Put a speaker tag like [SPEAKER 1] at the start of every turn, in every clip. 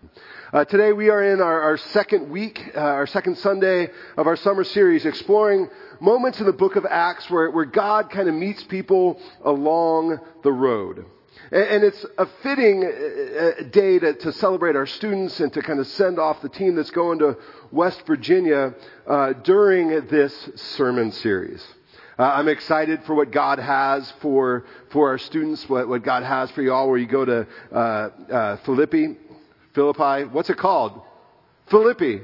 [SPEAKER 1] Today we are in our second week, our second Sunday of our summer series, exploring moments in the book of Acts where God kind of meets people along the road. And it's a fitting day to celebrate our students and to kind of send off the team that's going to West Virginia during this sermon series. I'm excited for what God has for our students, what God has for you all, where you go to Philippi. What's it called? Philippi.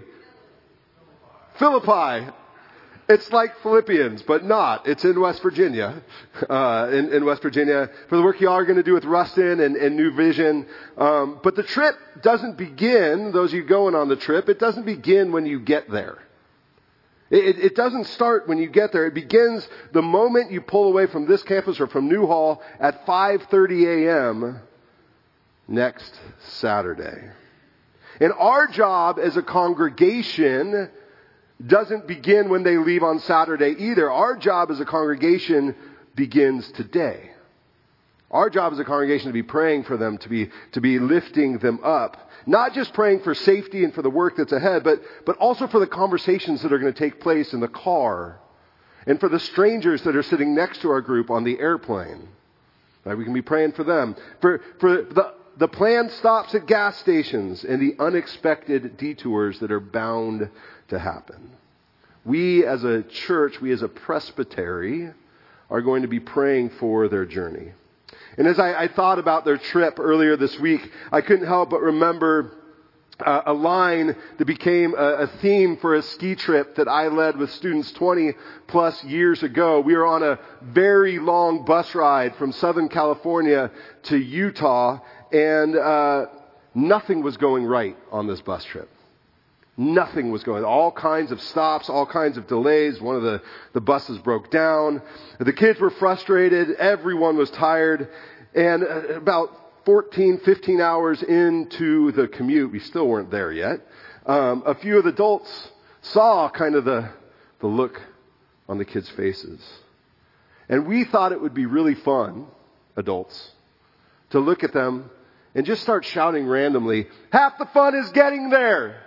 [SPEAKER 1] It's like Philippians, but not. It's in West Virginia, in West Virginia, for the work you all are going to do with Rustin and New Vision. But the trip doesn't begin, those of you going on the trip, it doesn't begin when you get there. It doesn't start when you get there. It begins the moment you pull away from this campus or from Newhall at 5:30 a.m. next Saturday. And our job as a congregation doesn't begin when they leave on Saturday either. Our job as a congregation begins today. Our job as a congregation to be praying for them, to be lifting them up. Not just praying for safety and for the work that's ahead, but also for the conversations that are going to take place in the car. And for the strangers that are sitting next to our group on the airplane. Right? We can be praying for them. For the planned stops at gas stations and the unexpected detours that are bound to happen. We as a church, we as a presbytery are going to be praying for their journey. And as I thought about their trip earlier this week, I couldn't help but remember a line that became a theme for a ski trip that I led with students 20 plus years ago. We were on a very long bus ride from Southern California to Utah, and nothing was going right on this bus trip. Nothing was going. All kinds of stops, all kinds of delays. One of the buses broke down. The kids were frustrated. Everyone was tired. And about 14, 15 hours into the commute, we still weren't there yet. A few of the adults saw kind of the look on the kids' faces. And we thought it would be really fun, adults, to look at them and just start shouting randomly, "Half the fun is getting there."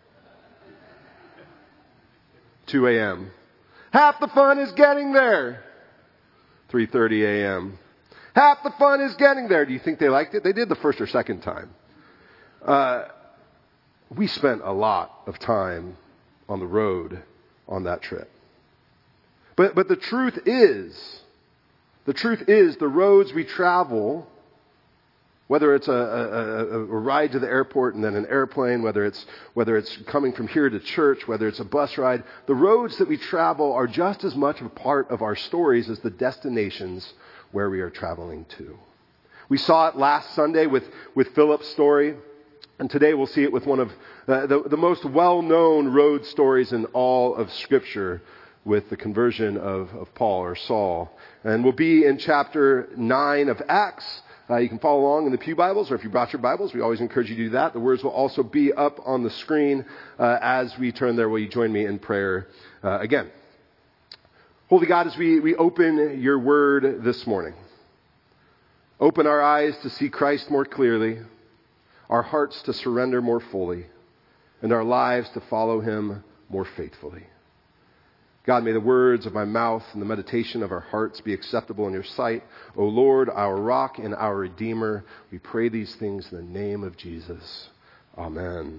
[SPEAKER 1] 2 a.m. Half the fun is getting there. 3:30 a.m. Half the fun is getting there. Do you think they liked it? They did the first or second time. We spent a lot of time on the road on that trip. But the truth is the roads we travel, whether it's a ride to the airport and then an airplane, whether it's coming from here to church, whether it's a bus ride, the roads that we travel are just as much a part of our stories as the destinations where we are traveling to. We saw it last Sunday with Philip's story, and today we'll see it with one of the most well-known road stories in all of Scripture, with the conversion of Paul or Saul. And we'll be in chapter 9 of Acts. You can follow along in the Pew Bibles, or if you brought your Bibles, we always encourage you to do that. The words will also be up on the screen as we turn there. Will you join me in prayer again? Holy God, as we open your word this morning, open our eyes to see Christ more clearly, our hearts to surrender more fully, and our lives to follow him more faithfully. God, may the words of my mouth and the meditation of our hearts be acceptable in your sight. O Lord, our rock and our redeemer, we pray these things in the name of Jesus. Amen.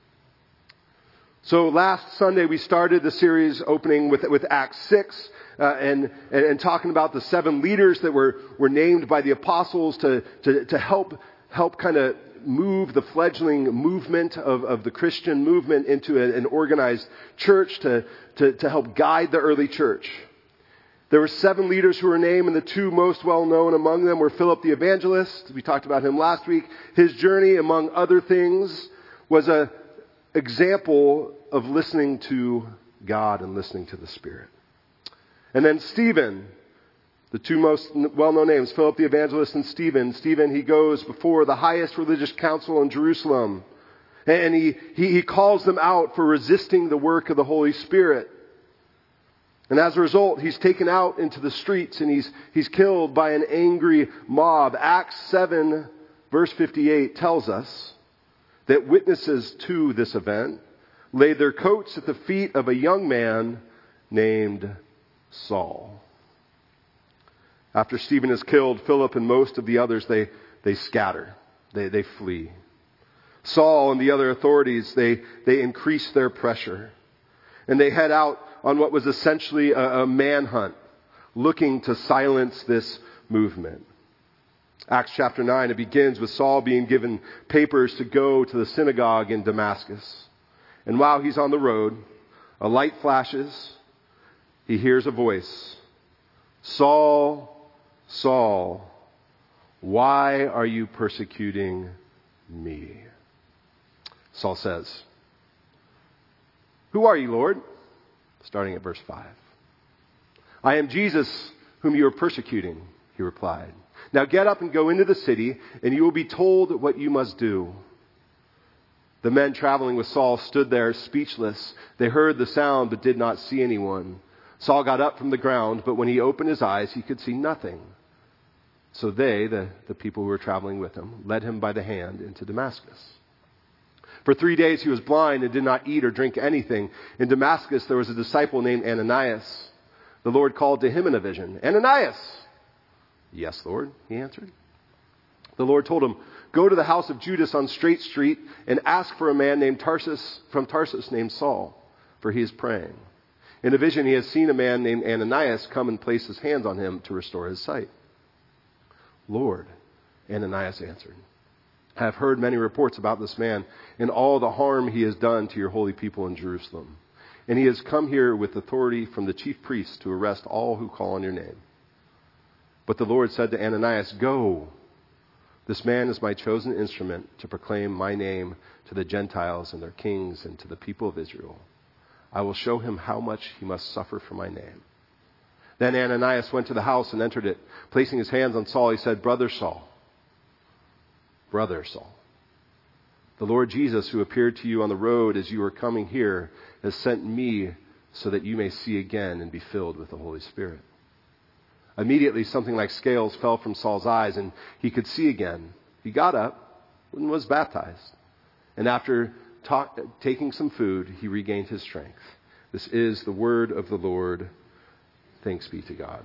[SPEAKER 1] So last Sunday we started the series opening with Acts 6 and talking about the 7 leaders that were named by the apostles to help kind of move the fledgling movement of the Christian movement into an organized church to help guide the early church. There were 7 leaders who were named, and the 2 most well-known among them were Philip the evangelist. We talked about him last week. His journey, among other things, was an example of listening to God and listening to the Spirit. And then Stephen, the 2 most well-known names, Philip the evangelist and Stephen. Stephen, he goes before the highest religious council in Jerusalem. And he calls them out for resisting the work of the Holy Spirit. And as a result, he's taken out into the streets and he's killed by an angry mob. Acts 7, verse 58 tells us that witnesses to this event laid their coats at the feet of a young man named Saul. After Stephen is killed, Philip and most of the others, they scatter. They flee. Saul and the other authorities, they increase their pressure. And they head out on what was essentially a manhunt, looking to silence this movement. Acts chapter 9, it begins with Saul being given papers to go to the synagogue in Damascus. And while he's on the road, a light flashes. He hears a voice. Saul, Saul, why are you persecuting me? Saul says, who are you, Lord? Starting at verse 5. I am Jesus whom you are persecuting, he replied. Now get up and go into the city, and you will be told what you must do. The men traveling with Saul stood there speechless. They heard the sound but did not see anyone. Saul got up from the ground, but when he opened his eyes, he could see nothing. So they, the people who were traveling with him, led him by the hand into Damascus. For 3 days he was blind and did not eat or drink anything. In Damascus there was a disciple named Ananias. The Lord called to him in a vision, Ananias! Yes, Lord, he answered. The Lord told him, go to the house of Judas on Straight Street and ask for a man named from Tarsus named Saul, for he is praying. In a vision he has seen a man named Ananias come and place his hands on him to restore his sight. Lord, Ananias answered, I have heard many reports about this man and all the harm he has done to your holy people in Jerusalem. And he has come here with authority from the chief priests to arrest all who call on your name. But the Lord said to Ananias, go. This man is my chosen instrument to proclaim my name to the Gentiles and their kings and to the people of Israel. I will show him how much he must suffer for my name. Then Ananias went to the house and entered it. Placing his hands on Saul, he said, Brother Saul, the Lord Jesus, who appeared to you on the road as you were coming here, has sent me so that you may see again and be filled with the Holy Spirit. Immediately something like scales fell from Saul's eyes and he could see again. He got up and was baptized. And after taking some food, he regained his strength. This is the word of the Lord. Thanks be to God.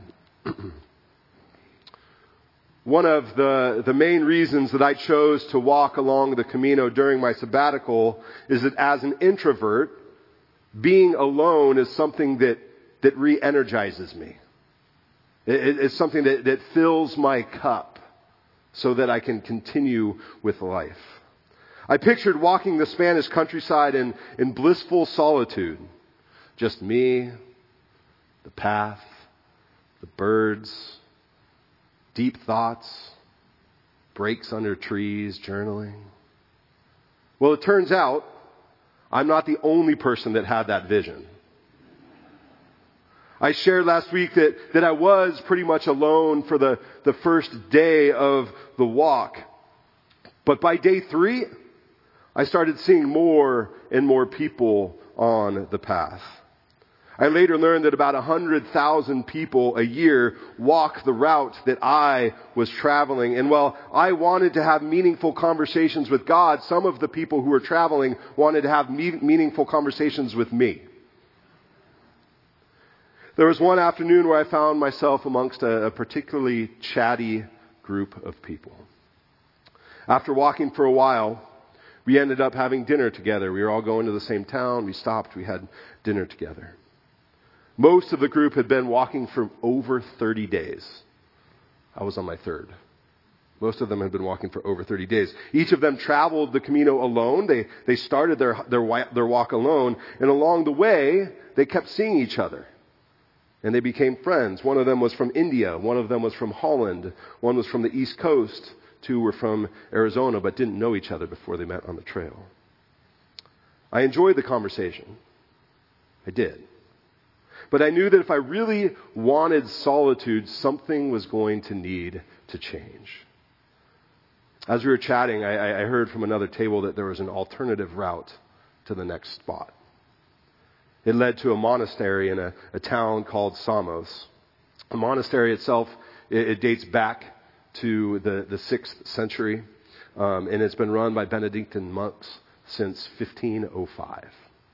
[SPEAKER 1] One of the main reasons that I chose to walk along the Camino during my sabbatical is that as an introvert, being alone is something that re-energizes me. It's something that fills my cup so that I can continue with life. I pictured walking the Spanish countryside in blissful solitude. Just me, the path, the birds, deep thoughts, breaks under trees, journaling. Well, it turns out I'm not the only person that had that vision. I shared last week that I was pretty much alone for the first day of the walk. But by day 3, I started seeing more and more people on the path. I later learned that about 100,000 people a year walk the route that I was traveling. And while I wanted to have meaningful conversations with God, some of the people who were traveling wanted to have meaningful conversations with me. There was one afternoon where I found myself amongst a particularly chatty group of people. After walking for a while, we ended up having dinner together. We were all going to the same town. We stopped. We had dinner together. Most of the group had been walking for over 30 days. I was on my 3rd. Most of them had been walking for over 30 days. Each of them traveled the Camino alone. They started their walk alone. And along the way, they kept seeing each other. And they became friends. One of them was from India. One of them was from Holland. One was from the East Coast. 2 were from Arizona, but didn't know each other before they met on the trail. I enjoyed the conversation. I did. But I knew that if I really wanted solitude, something was going to need to change. As we were chatting, I heard from another table that there was an alternative route to the next spot. It led to a monastery in a town called Samos. The monastery itself, it dates back to the 6th century. and it's been run by Benedictine monks since 1505.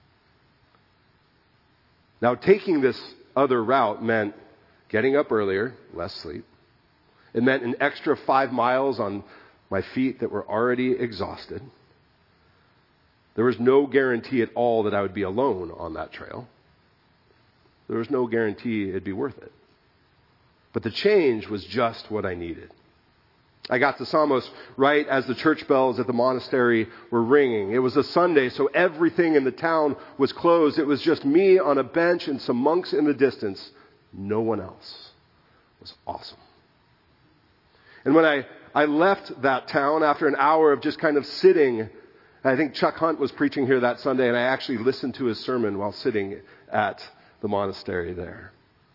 [SPEAKER 1] Now, taking this other route meant getting up earlier, less sleep. It meant an extra 5 miles on my feet that were already exhausted. There was no guarantee at all that I would be alone on that trail. There was no guarantee it'd be worth it. But the change was just what I needed. I got to Samos right as the church bells at the monastery were ringing. It was a Sunday, so everything in the town was closed. It was just me on a bench and some monks in the distance. No one else. It was awesome. And when I left that town after an hour of just kind of sitting, I think Chuck Hunt was preaching here that Sunday, and I actually listened to his sermon while sitting at the monastery there.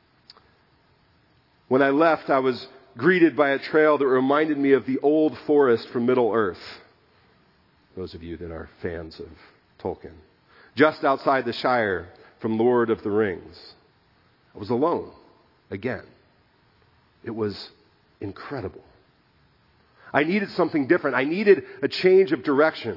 [SPEAKER 1] When I left, I was greeted by a trail that reminded me of the old forest from Middle-earth. Those of you that are fans of Tolkien. Just outside the Shire from Lord of the Rings. I was alone again. It was incredible. I needed something different. I needed a change of direction.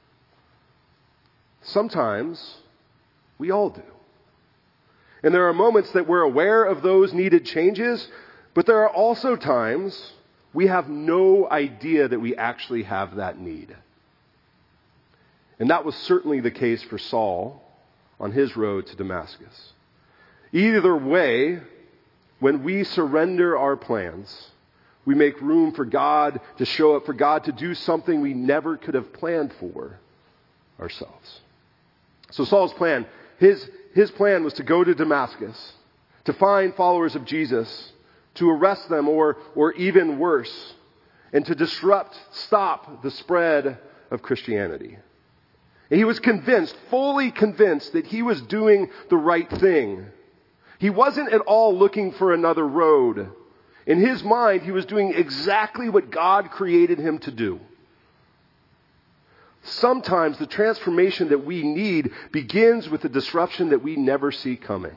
[SPEAKER 1] Sometimes we all do. And there are moments that we're aware of those needed changes, but there are also times we have no idea that we actually have that need. And that was certainly the case for Saul on his road to Damascus. Either way, when we surrender our plans, we make room for God to show up, for God to do something we never could have planned for ourselves. So Saul's plan, his plan was to go to Damascus, to find followers of Jesus, to arrest them or even worse, and to stop the spread of Christianity. And he was convinced, fully convinced, that he was doing the right thing. He wasn't at all looking for another road. In his mind, he was doing exactly what God created him to do. Sometimes the transformation that we need begins with a disruption that we never see coming.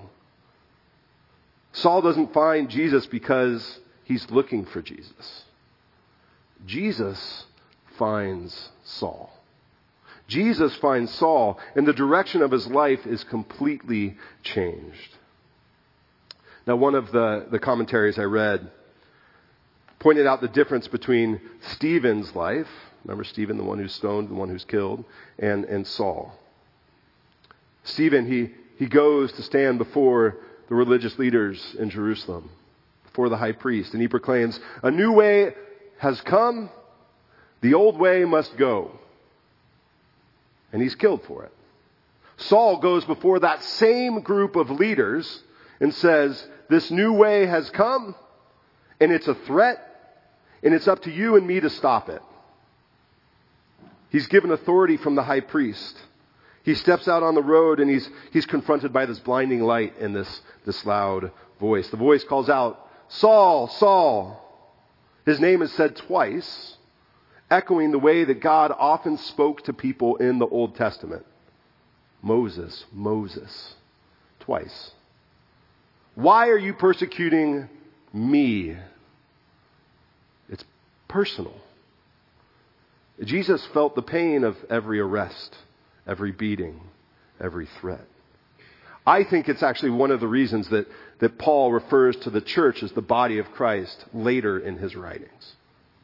[SPEAKER 1] Saul doesn't find Jesus because he's looking for Jesus. Jesus finds Saul. Jesus finds Saul, and the direction of his life is completely changed. Now, one of the commentaries I read pointed out the difference between Stephen's life, remember Stephen, the one who's stoned, the one who's killed, and Saul. Stephen, he goes to stand before the religious leaders in Jerusalem, before the high priest, and he proclaims, "A new way has come, the old way must go." And he's killed for it. Saul goes before that same group of leaders and says, "This new way has come, and it's a threat, and it's up to you and me to stop it." He's given authority from the high priest. He steps out on the road and he's confronted by this blinding light and this loud voice. The voice calls out, "Saul, Saul." His name is said twice, echoing the way that God often spoke to people in the Old Testament. Moses, Moses, twice. "Why are you persecuting me?" It's personal. Jesus felt the pain of every arrest, every beating, every threat. I think it's actually one of the reasons that Paul refers to the church as the body of Christ later in his writings.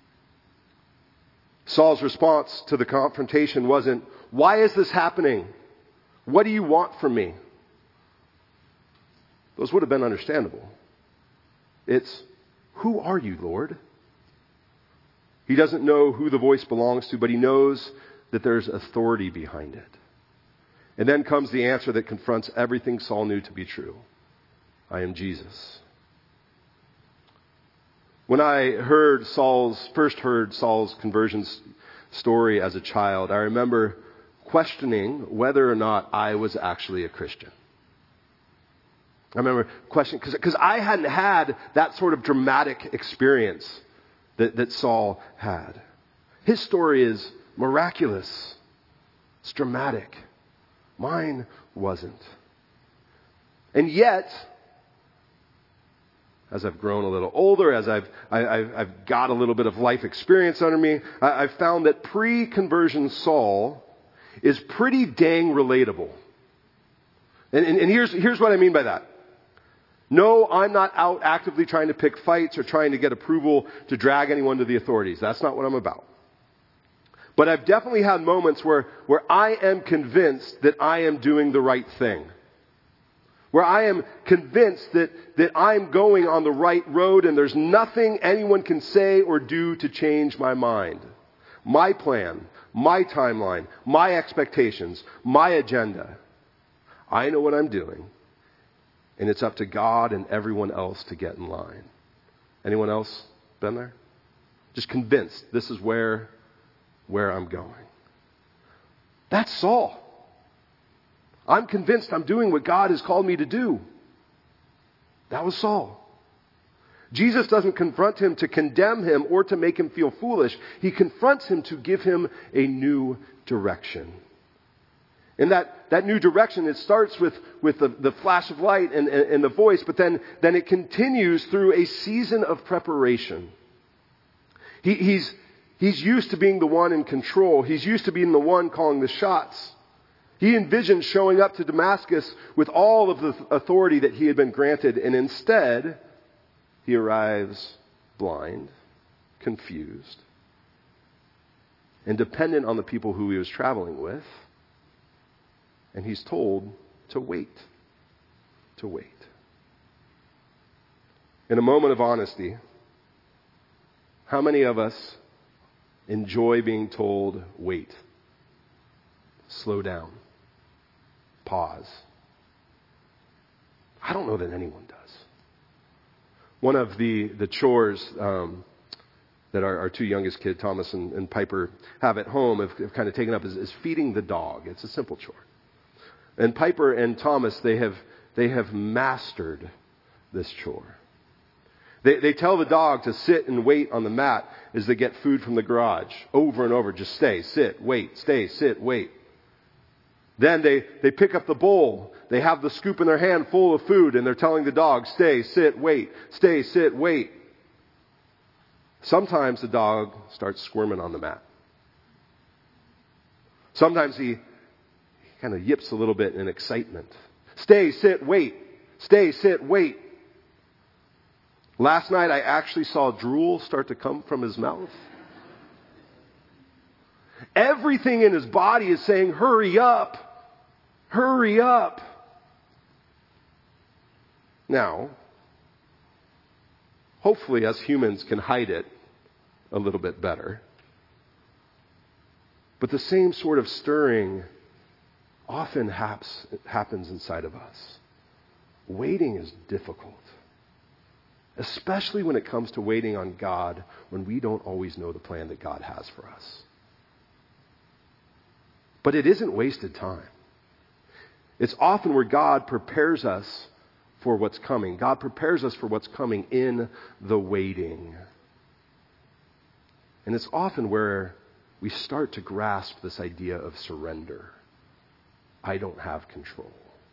[SPEAKER 1] Saul's response to the confrontation wasn't, "Why is this happening? What do you want from me?" Those would have been understandable. It's, "Who are you, Lord?" He doesn't know who the voice belongs to, but he knows that there's authority behind it. And then comes the answer that confronts everything Saul knew to be true. "I am Jesus." When I first heard Saul's conversion story as a child, I remember questioning whether or not I was actually a Christian. I remember questioning, because I hadn't had that sort of dramatic experience that Saul had. His story is miraculous. It's dramatic. Mine wasn't. And yet, as I've grown a little older, as I've got a little bit of life experience under me, I've found that pre-conversion Saul is pretty dang relatable. And here's what I mean by that. No, I'm not out actively trying to pick fights or trying to get approval to drag anyone to the authorities. That's not what I'm about. But I've definitely had moments where I am convinced that I am doing the right thing. Where I am convinced that I'm going on the right road and there's nothing anyone can say or do to change my mind. My plan, my timeline, my expectations, my agenda. I know what I'm doing. And it's up to God and everyone else to get in line. Anyone else been there? Just convinced this is where I'm going. That's Saul. I'm convinced I'm doing what God has called me to do. That was Saul. Jesus doesn't confront him to condemn him or to make him feel foolish. He confronts him to give him a new direction. And that new direction, it starts with the flash of light and the voice, but then it continues through a season of preparation. He's used to being the one in control. He's used to being the one calling the shots. He envisioned showing up to Damascus with all of the authority that he had been granted, and instead, he arrives blind, confused, and dependent on the people who he was traveling with. And he's told to wait. To wait. In a moment of honesty, how many of us enjoy being told, wait, slow down, pause? I don't know that anyone does. One of the chores that our two youngest kids, Thomas and Piper, have at home have kind of taken up is feeding the dog. It's a simple chore. And Piper and Thomas, they have mastered this chore. They tell the dog to sit and wait on the mat as they get food from the garage over and over. Just stay, sit, wait, stay, sit, wait. Then they pick up the bowl. They have the scoop in their hand full of food, and they're telling the dog, stay, sit, wait, stay, sit, wait. Sometimes the dog starts squirming on the mat. Sometimes he kind of yips a little bit in excitement. Stay, sit, wait. Stay, sit, wait. Last night I actually saw drool start to come from his mouth. Everything in his body is saying, hurry up. Hurry up. Now, hopefully us humans can hide it a little bit better. But the same sort of stirring often happens inside of us. Waiting is difficult. Especially when it comes to waiting on God when we don't always know the plan that God has for us. But it isn't wasted time. It's often where God prepares us for what's coming. God prepares us for what's coming in the waiting. And it's often where we start to grasp this idea of surrender. I don't have control.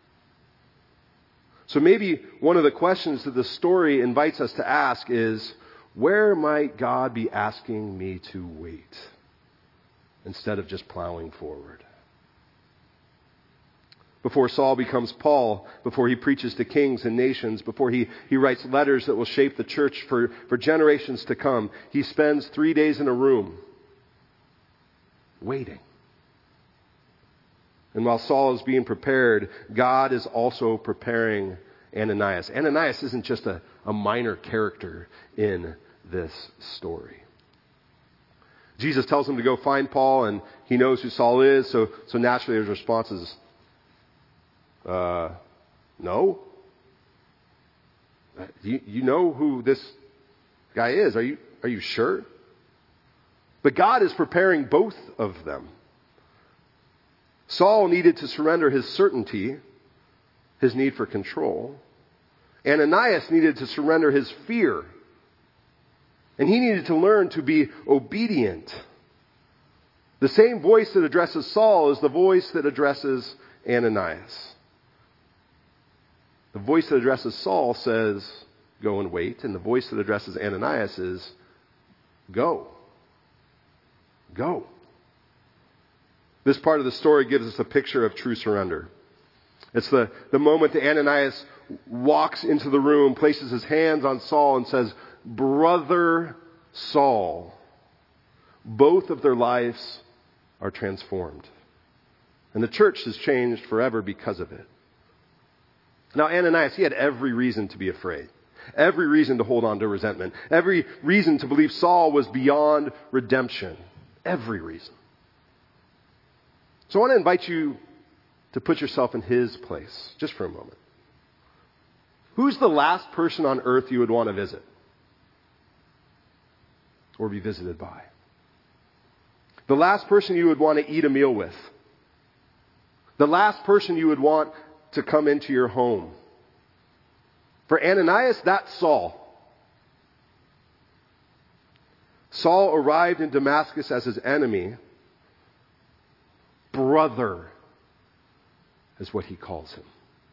[SPEAKER 1] So maybe one of the questions that the story invites us to ask is, where might God be asking me to wait instead of just plowing forward? Before Saul becomes Paul, before he preaches to kings and nations, before he writes letters that will shape the church for generations to come, he spends 3 days in a room waiting. And while Saul is being prepared, God is also preparing Ananias. Ananias isn't just a minor character in this story. Jesus tells him to go find Paul, and he knows who Saul is, so naturally his response is, no. You know who this guy is. Are you sure? But God is preparing both of them. Saul needed to surrender his certainty, his need for control. Ananias needed to surrender his fear. And he needed to learn to be obedient. The same voice that addresses Saul is the voice that addresses Ananias. The voice that addresses Saul says, go and wait. And the voice that addresses Ananias is, go. Go. This part of the story gives us a picture of true surrender. It's the moment that Ananias walks into the room, places his hands on Saul and says, Brother Saul. Both of their lives are transformed. And the church has changed forever because of it. Now Ananias, he had every reason to be afraid. Every reason to hold on to resentment. Every reason to believe Saul was beyond redemption. Every reason. So I want to invite you to put yourself in his place, just for a moment. Who's the last person on earth you would want to visit? Or be visited by? The last person you would want to eat a meal with? The last person you would want to come into your home? For Ananias, that's Saul. Saul arrived in Damascus as his enemy. Brother is what he calls him.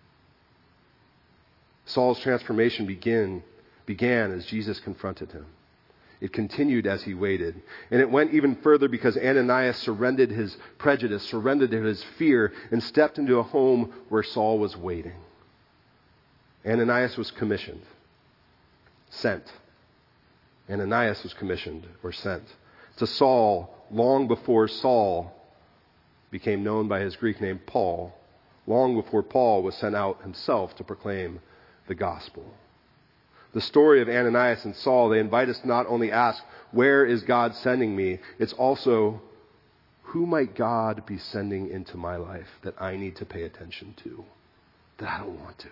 [SPEAKER 1] Saul's transformation began as Jesus confronted him. It continued as he waited. And it went even further because Ananias surrendered his prejudice, surrendered his fear, and stepped into a home where Saul was waiting. Ananias was commissioned, sent. Ananias was commissioned or sent to Saul long before Saul became known by his Greek name Paul, long before Paul was sent out himself to proclaim the gospel. The story of Ananias and Saul, they invite us to not only ask, where is God sending me? It's also, who might God be sending into my life that I need to pay attention to, that I don't want to?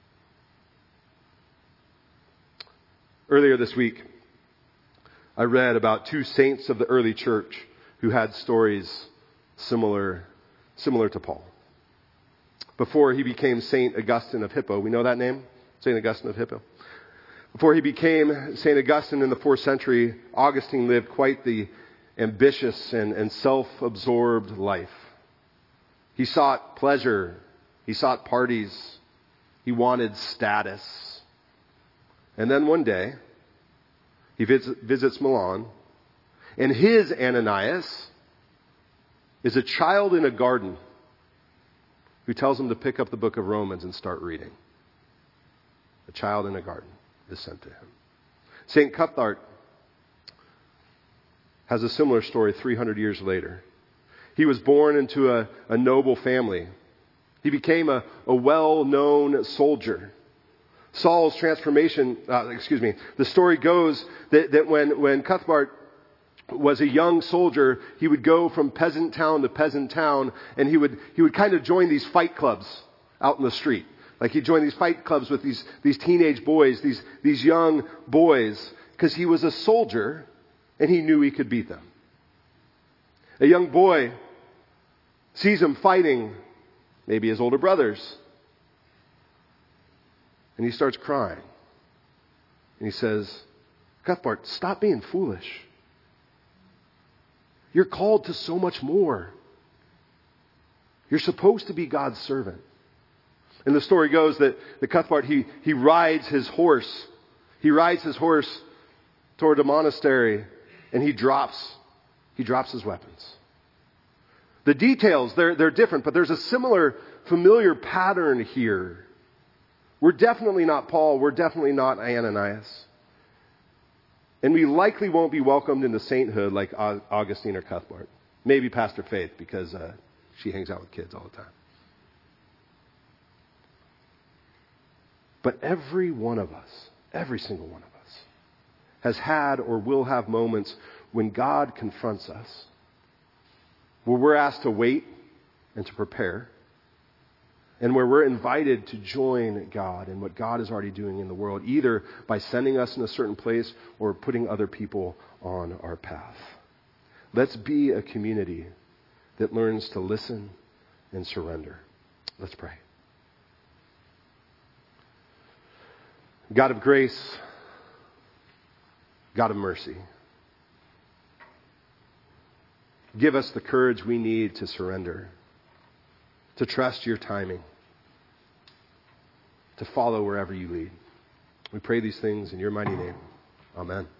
[SPEAKER 1] Earlier this week, I read about two saints of the early church who had stories similar to Paul. Before he became Saint Augustine of Hippo, we know that name? Saint Augustine of Hippo. Before he became St. Augustine in the 4th century, Augustine lived quite the ambitious and self-absorbed life. He sought pleasure. He sought parties. He wanted status. And then one day, he visits Milan, and his Ananias is a child in a garden who tells him to pick up the book of Romans and start reading. A child in a garden is sent to him. St. Cuthbert has a similar story 300 years later. He was born into a noble family. He became a well-known soldier. Saul's transformation, the story goes that when Cuthbert was a young soldier, he would go from peasant town to peasant town, and he would kind of join these fight clubs out in the street. Like he'd join these fight clubs with these teenage boys, these young boys, because he was a soldier and he knew he could beat them. A young boy sees him fighting, maybe his older brothers, and he starts crying. And he says, Cuthbert, stop being foolish. You're called to so much more. You're supposed to be God's servant. And the story goes that Cuthbert, he rides his horse. He rides his horse toward a monastery, and he drops his weapons. The details, they're different, but there's a similar, familiar pattern here. We're definitely not Paul. We're definitely not Ananias. And we likely won't be welcomed into sainthood like Augustine or Cuthbert. Maybe Pastor Faith, because she hangs out with kids all the time. But every one of us, every single one of us, has had or will have moments when God confronts us, where we're asked to wait and to prepare, and where we're invited to join God in what God is already doing in the world, either by sending us in a certain place or putting other people on our path. Let's be a community that learns to listen and surrender. Let's pray. God of grace, God of mercy, give us the courage we need to surrender, to trust your timing, to follow wherever you lead. We pray these things in your mighty name. Amen.